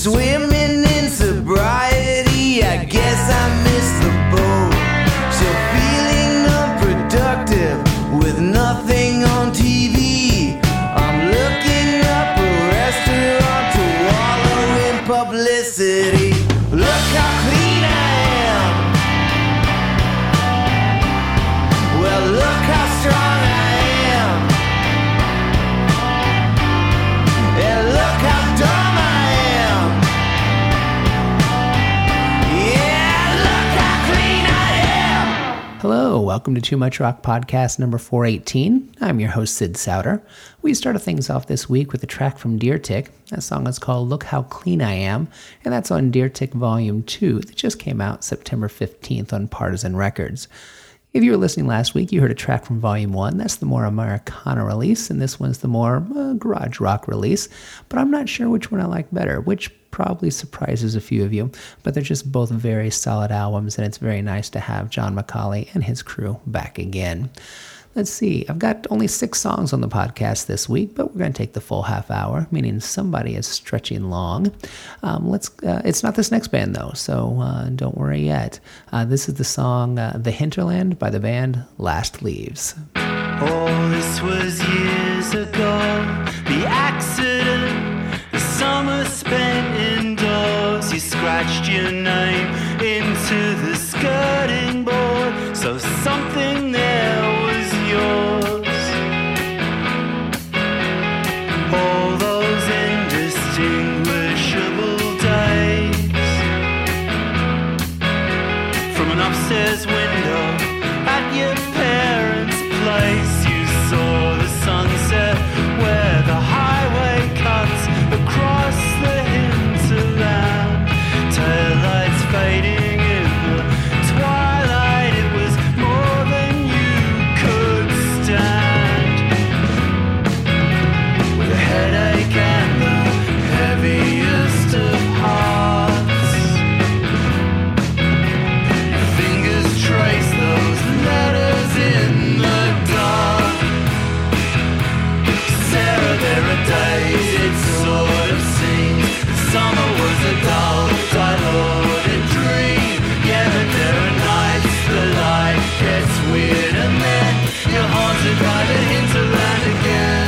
Swimming in sobriety, I guess I missed the boat. So feeling unproductive with nothing on TV, I'm looking up a restaurant to wallow in publicity. Look how clean I am. Well, look how strong I am. And look how dumb I am. Yeah, look how clean I am. Hello, welcome to Too Much Rock Podcast number 418. I'm your host, Sid Souter. We started things off this week with a track from Deer Tick. That song is called Look How Clean I Am, and that's on Deer Tick Volume 2 that just came out September 15th on Partisan Records. If you were listening last week, you heard a track from Volume 1. That's the more Americana release, and this one's the more garage rock release. But I'm not sure which one I like better, which probably surprises a few of you. But they're just both very solid albums, and it's very nice to have John McCauley and his crew back again. Let's see, I've got only 6 songs on the podcast this week, but we're going to take the full half hour, meaning somebody is stretching long. It's not this next band, though, so don't worry yet. This is the song The Hinterland by the band Last Leaves. Oh, this was years ago, the accident, the summer spent indoors. You scratched your name into the skirting board, so something there was yours. All those indistinguishable days, from an upstairs window at your parents' place, you saw the sunset where the highway cuts across the hinterland. Taillights fading in the twilight, it was more than you could stand. With a headache and the heaviest of hearts, your fingers trace those letters in the dark. Sarah, there are days it sort of seems summer was a dull, dilated dream. Yeah, but there are nights the light gets weird, and then you're haunted by the hinterland again.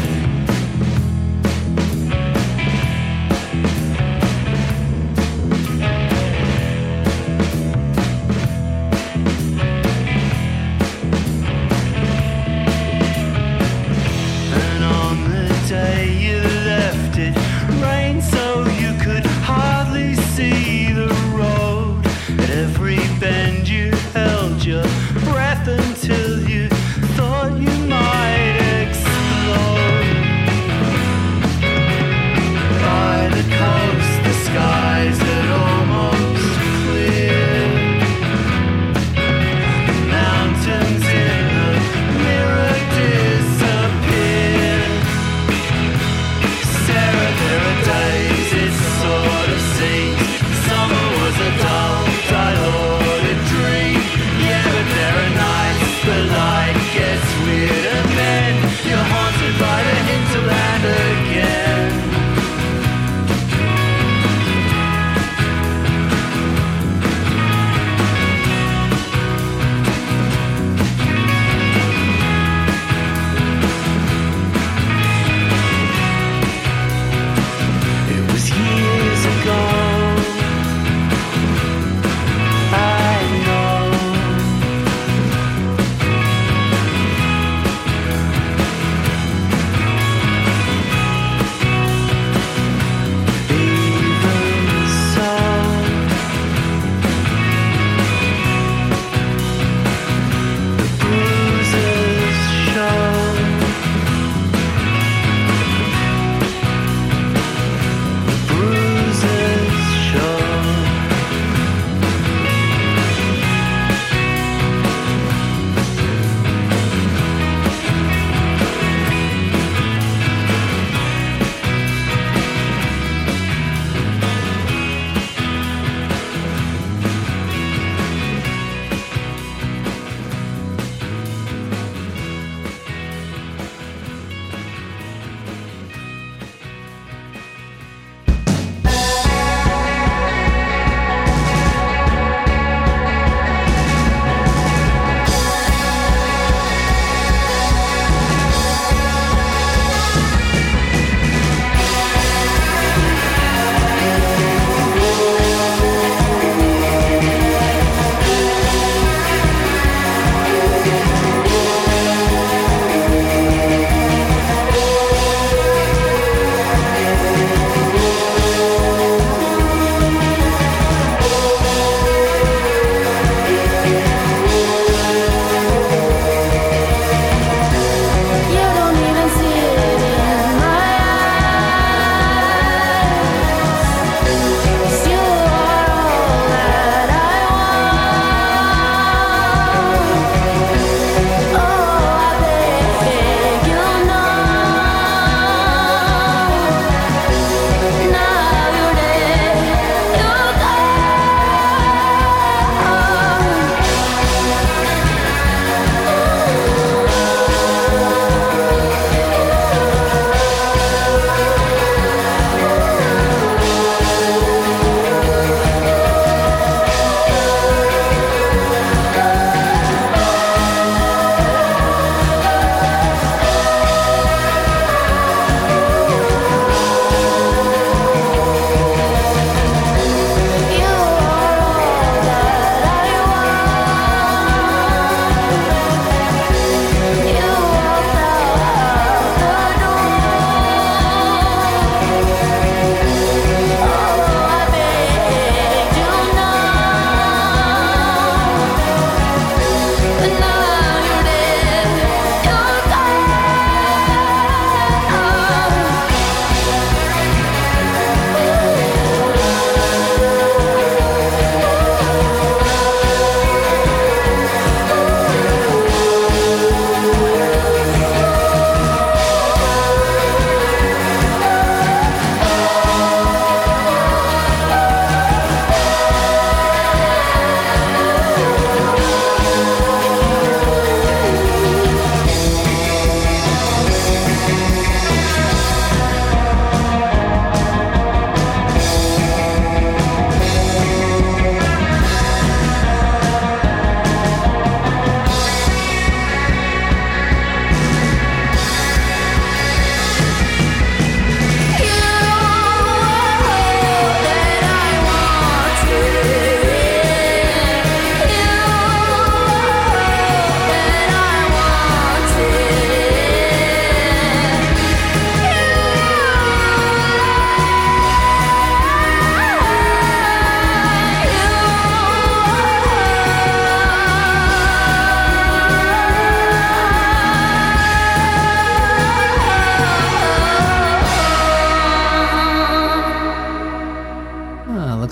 And on the day you left, it rained so you could hardly see the road. At every bend you held your breath until you thought you might explode. By the coast, the skies had almost cleared. The mountains in the mirror disappeared. Sarah, there are days it sort of seems summer was a dull, dilated dream. Yeah, but there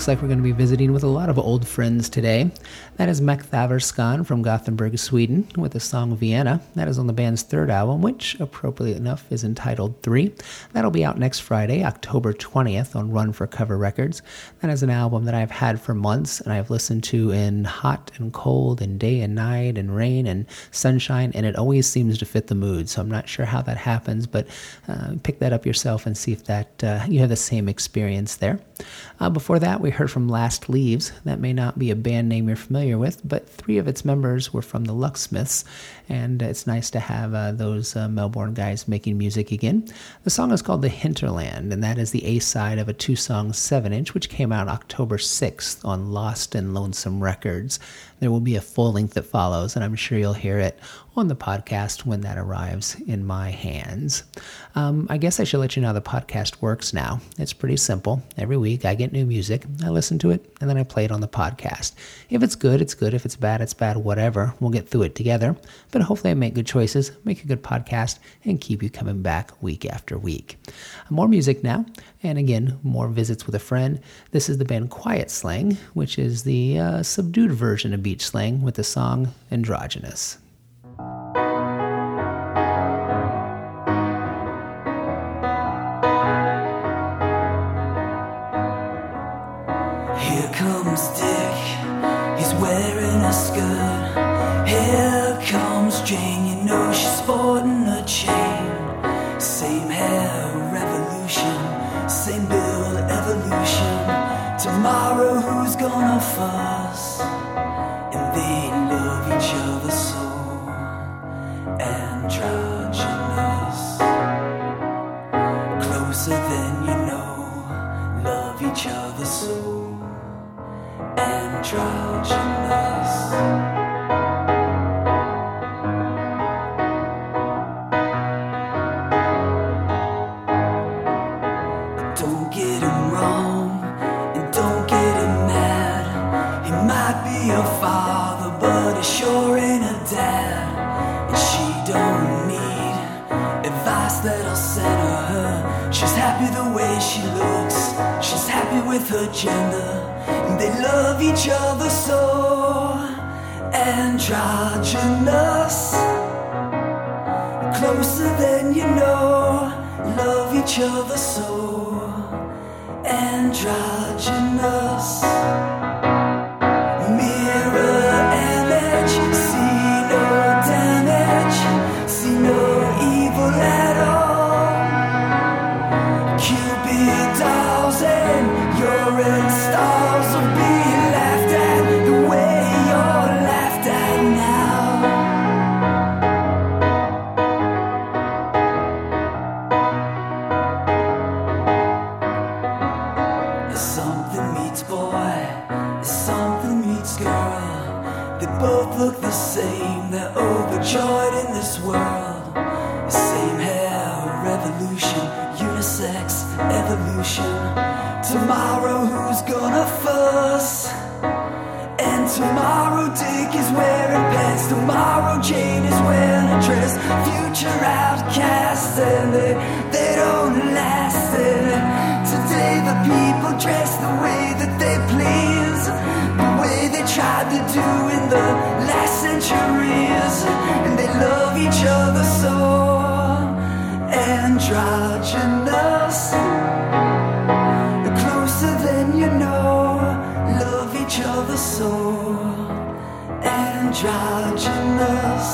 like we're going to be visiting with a lot of old friends today. That is Mek Thaverskan from Gothenburg, Sweden, with the song Vienna. That is on the band's third album, which, appropriately enough, is entitled 3. That'll be out next Friday, October 20th, on Run for Cover Records. That is an album that I've had for months, and I've listened to in hot and cold, and day and night, and rain and sunshine, and it always seems to fit the mood, so I'm not sure how that happens, but pick that up yourself and see if that you have the same experience there. Before that, we heard from Last Leaves. That may not be a band name you're familiar with, but 3 of its members were from the Lucksmiths, and it's nice to have those Melbourne guys making music again. The song is called The Hinterland, and that is the A-side of a 2-song 7-inch, which came out October 6th on Lost and Lonesome Records. There will be a full length that follows, and I'm sure you'll hear it on the podcast when that arrives in my hands. I guess I should let you know how the podcast works now. It's pretty simple. Every week I get new music, I listen to it, and then I play it on the podcast. If it's good, it's good. If it's bad, whatever. We'll get through it together. But hopefully I make good choices, make a good podcast, and keep you coming back week after week. More music now, and again, more visits with a friend. This is the band Quiet Slang, which is the subdued version of Beach Slang with the song Androgynous. Here comes Dick, he's wearing a skirt. Here comes Jane, you know she's sporting a chain. Same hair, revolution, same build, evolution. Tomorrow who's gonna fuss? And they love each other so androgynous. Closer than you know, love each other so androgynous. Don't get him wrong and don't get him mad. He might be a father, but he sure ain't a dad. And she don't need advice that'll center her. She's happy the way she looks, she's happy with her gender. And they love each other so androgynous. Closer than you know, love each other so androgynous. Mirror image, see no damage, see no evil at all. Cupid dolls and urine stars will be laughed at the way you're laughed at now. Something meets boy, something meets girl. They both look the same, they're overjoyed in this world. Same hair, revolution, unisex, evolution. Tomorrow who's gonna fuss? And tomorrow Dick is wearing pants, tomorrow Jane is wearing a dress. Future outcasts and they don't last. And today the people dress the way that they please, the way they tried to do in the last centuries. And they love each other so androgynous. Closer than you know, love each other so androgynous.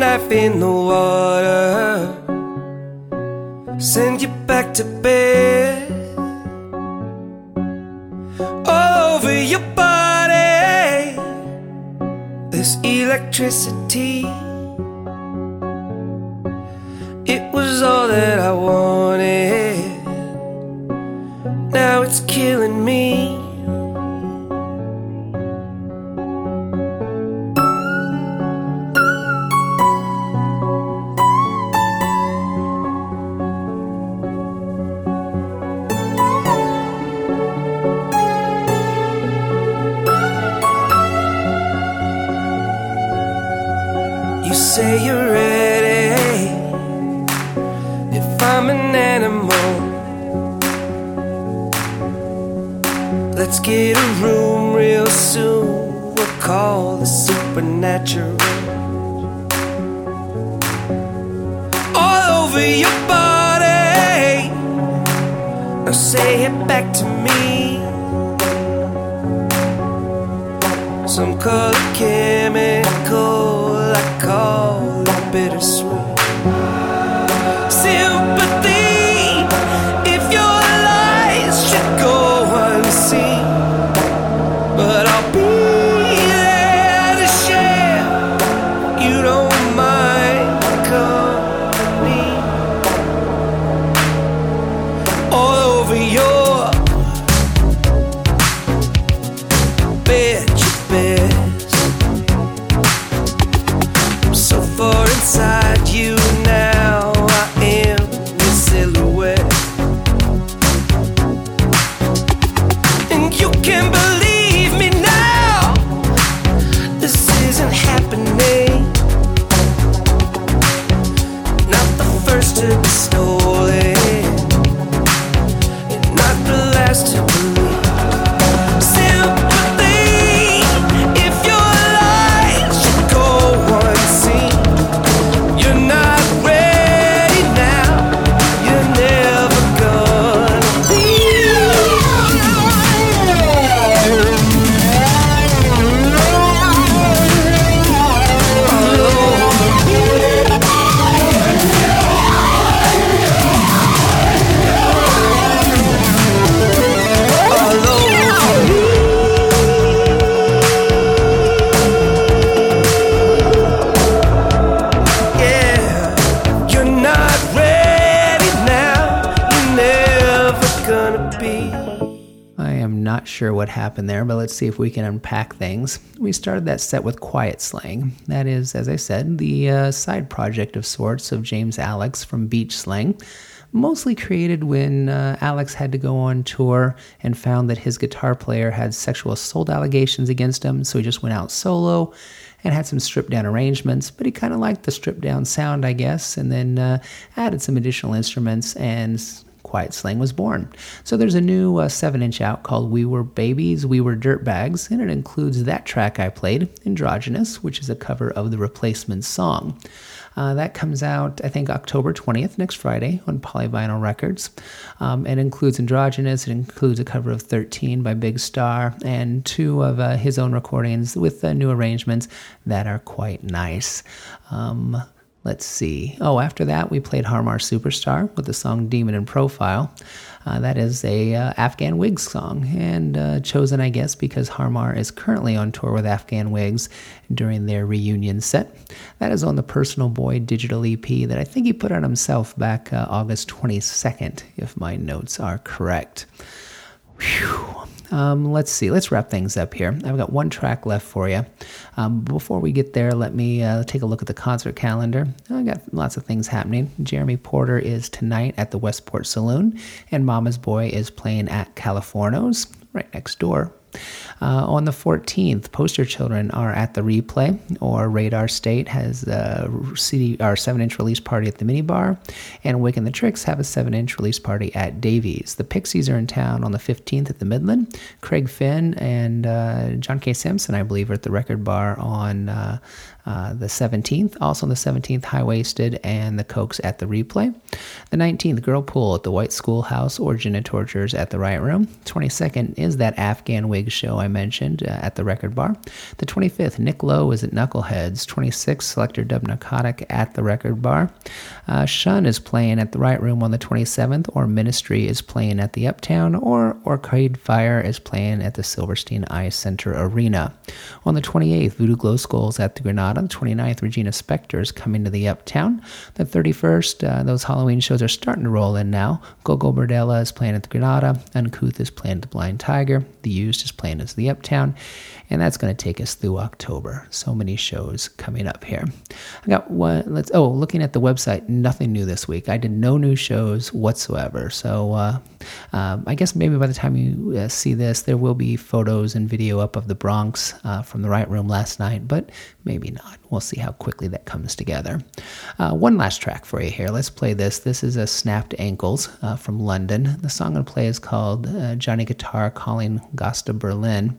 life in the water, send you back to bed. All over your body, there's electricity. It was all that I wanted, now it's killing me. You say you're ready, if I'm an animal, let's get a room real soon, we'll call the supernatural. All over your body, now say it back to me. Some color chemical I call it bittersweet. Sympathy, if your lies should go unseen, but I'll be there to share. You don't mind company. All over your bed, your beds. I'm so far inside you now, I am your silhouette. And you can believe me now, this isn't happening. Not the first to be stolen, and not the last to believe. Sympathy, if your lies should go unseen, you're not ready now, you're never gonna be. All over me. All over me. Yeah, you're not ready now, you're never gonna be. I am not sure what happened there, but let's see if we can unpack things. We started that set with Quiet Slang. That is, as I said, the side project of sorts of James Alex from Beach Slang. Mostly created when Alex had to go on tour and found that his guitar player had sexual assault allegations against him, so he just went out solo and had some stripped down arrangements, but he kind of liked the stripped down sound, I guess, and then added some additional instruments, and Quiet Slang was born. So there's a new 7-inch out called We Were Babies, We Were Dirtbags, and it includes that track I played, Androgynous, which is a cover of the Replacements song. That comes out, I think, October 20th, next Friday, on Polyvinyl Records. It includes Androgynous, it includes a cover of 13 by Big Star, and 2 of his own recordings with new arrangements that are quite nice. Let's see. Oh, after that, we played Harmar Superstar with the song Demon in Profile. That is a Afghan Wigs song, and chosen, I guess, because Harmar is currently on tour with Afghan Wigs during their reunion set. That is on the Personal Boy digital EP that I think he put out himself back August 22nd, if my notes are correct. Whew. Let's see. Let's wrap things up here. I've got one track left for you. Before we get there, let me take a look at the concert calendar. I got lots of things happening. Jeremy Porter is tonight at the Westport Saloon, and Mama's Boy is playing at Californo's, right next door. On the 14th, Poster Children are at the Replay, or Radar State has a 7-inch release party at the Minibar, and Wick and the Tricks have a 7-inch release party at Davies. The Pixies are in town on the 15th at the Midland. Craig Finn and John K. Simpson, I believe, are at the Record Bar on the 17th. Also on the 17th, High Waisted and the Cokes at the Replay. The 19th, Girl Pool at the White Schoolhouse, or Gin and Tortures at the Riot Room. 22nd is that Afghan Wig big show I mentioned at the Record Bar. The 25th, Nick Lowe is at Knuckleheads. 26th, Selector Dub Narcotic at the Record Bar. Shun is playing at the Right Room on the 27th, or Ministry is playing at the Uptown, or Arcade Fire is playing at the Silverstein Eye Center Arena. On the 28th, Voodoo Glow Skulls at the Granada. The 29th, Regina Spektor is coming to the Uptown. The 31st, those Halloween shows are starting to roll in now. Gogo Bordella is playing at the Granada. Uncouth is playing at the Blind Tiger. The Used is playing at the Uptown. And that's going to take us through October. So many shows coming up here. I got one. Looking at the website, nothing new this week. I did no new shows whatsoever. So I guess maybe by the time you see this, there will be photos and video up of the Bronx from the Right Room last night, but maybe not. We'll see how quickly that comes together. One last track for you here. Let's play this. This is a Snapped Ankles from London. The song I'm going to play is called Johnny Guitar Calling Gosta Berlin.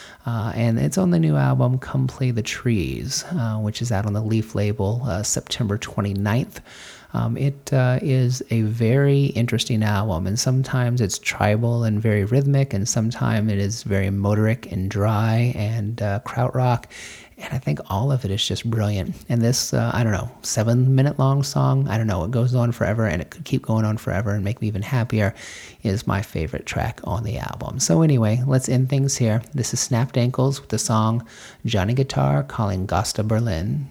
And it's on the new album, Come Play the Trees, which is out on the Leaf label September 29th. It is a very interesting album, and sometimes it's tribal and very rhythmic, and sometimes it is very motoric and dry and krautrock. And I think all of it is just brilliant. And this, 7-minute long song, I don't know, it goes on forever, and it could keep going on forever and make me even happier, is my favorite track on the album. So anyway, let's end things here. This is Snapped Ankles with the song Johnny Guitar Calling Gosta Berlin.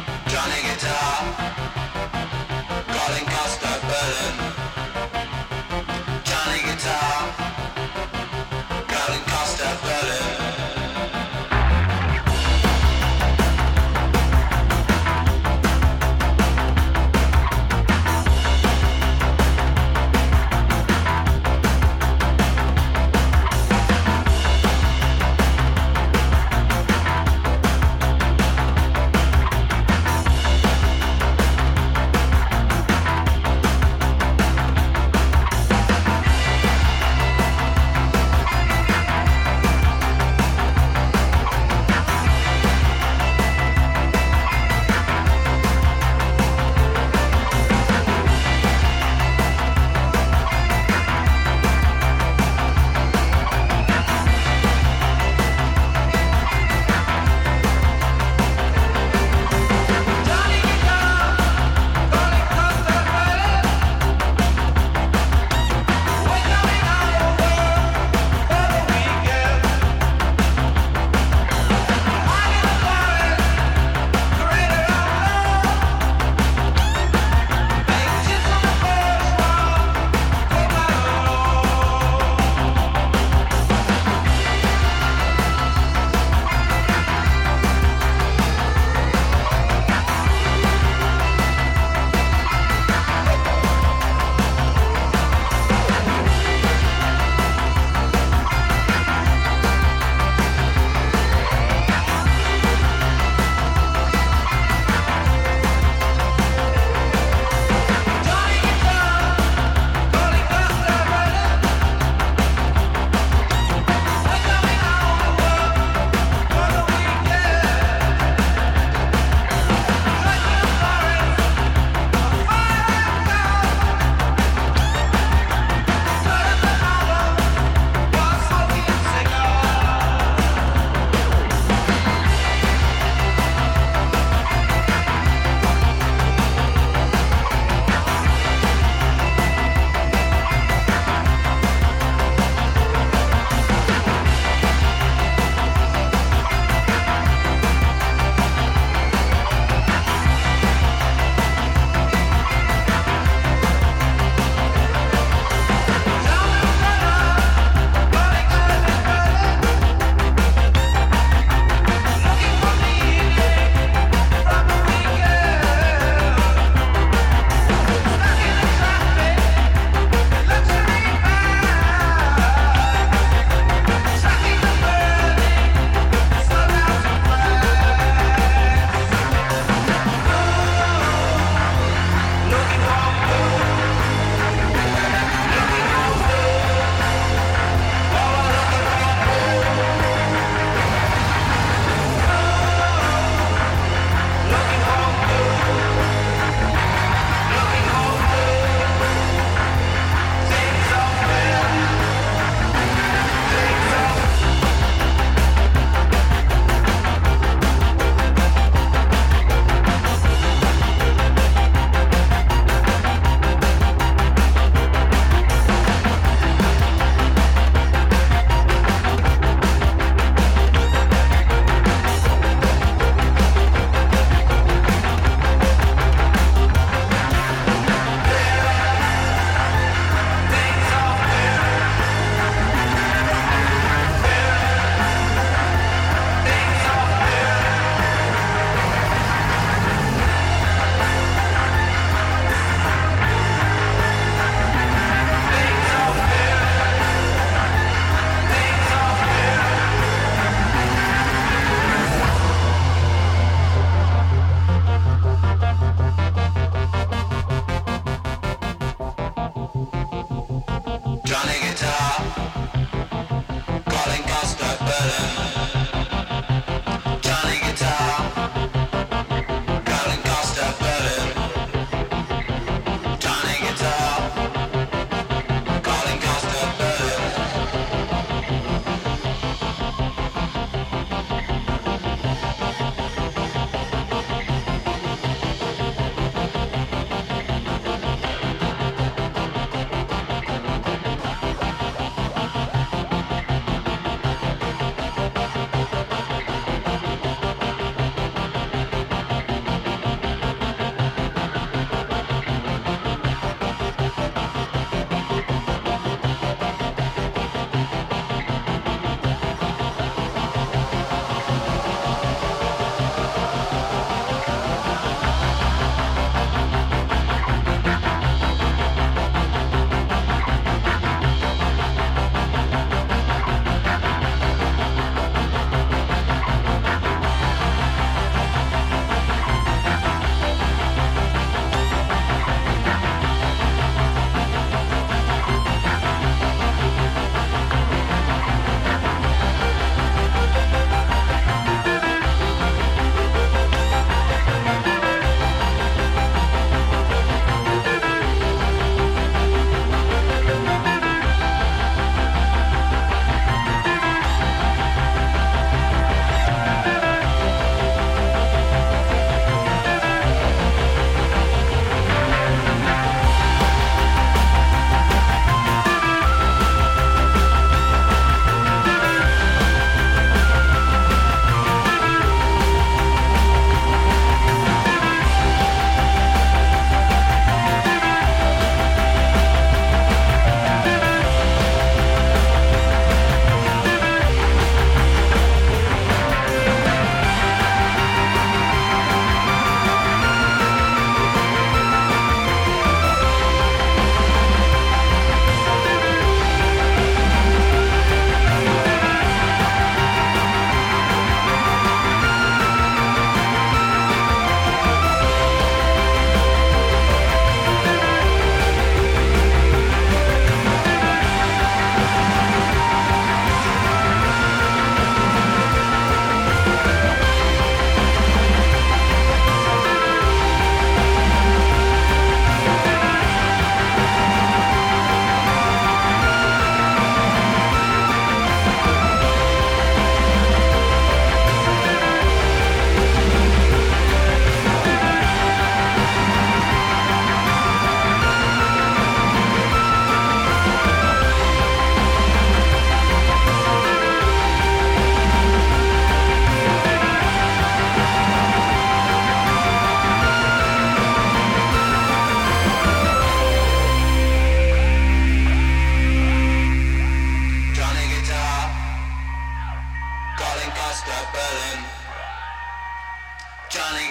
Johnny Guitar, calling Costa Berlin.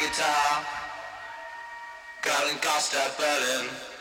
guitar. Girl in Costa, Berlin.